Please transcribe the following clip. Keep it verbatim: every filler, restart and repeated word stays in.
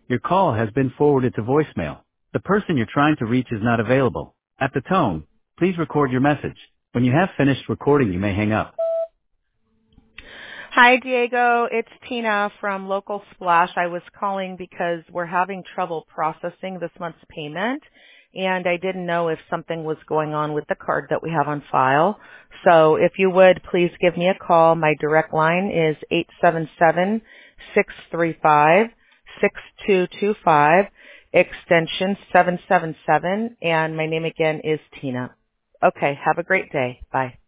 Your call has been forwarded to voicemail. The person you're trying to reach is not available. At the tone, please record your message. When you have finished recording, you may hang up. Hi, Diego. It's Tina from Local Splash. I was calling because we're having trouble processing this month's payment, and I didn't know if something was going on with the card that we have on file. So if you would, please give me a call. My direct line is eight seven seven, six three five, six two two five, extension seven seven seven, and my name again is Tina. Okay, have a great day. Bye.